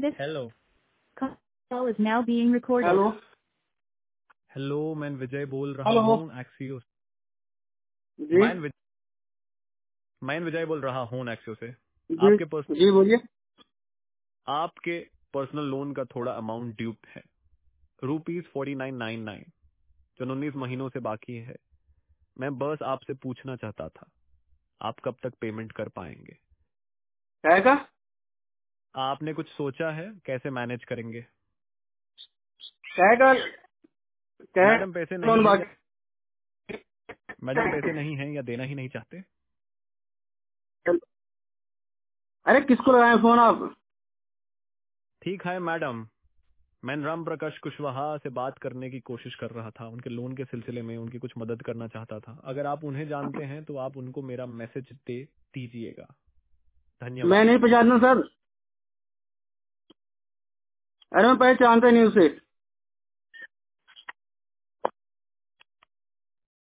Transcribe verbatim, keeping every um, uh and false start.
This hello call is now being recorded. Hello hello मैं विजय बोल रहा हेलो हूँ एक्सियो जी मैं विजय मैं विजय बोल रहा हूँ एक्सियो से। जी आपके पर्स जी बोलिए। आपके पर्सनल लोन का थोड़ा अमाउंट ड्यू है, rupees forty nine nine nine, जो उन्नीस महीनों से बाकी है। मैं बस आपसे पूछना चाहता था, आप कब तक पेमेंट कर पाएंगे? क्या का आपने कुछ सोचा है कैसे मैनेज करेंगे? क्या का क्या मैडम पैसे नहीं लोन है या बाकी? मैडम पैसे नहीं है या देना ही नहीं चाहते? अरे किसको लगाए फोन आप? ठीक है मैडम, मैं राम प्रकाश कुशवाहा से बात करने की कोशिश कर रहा था, उनके लोन के सिलसिले में उनकी कुछ मदद करना चाहता था। अगर आप उन्हें जानते हैं तो आप उनको मेरा मैसेज दे दीजिएगा। मैं धन्यवाद। नहीं पहचानता सर। अरे मैं पहचानता नहीं उसे।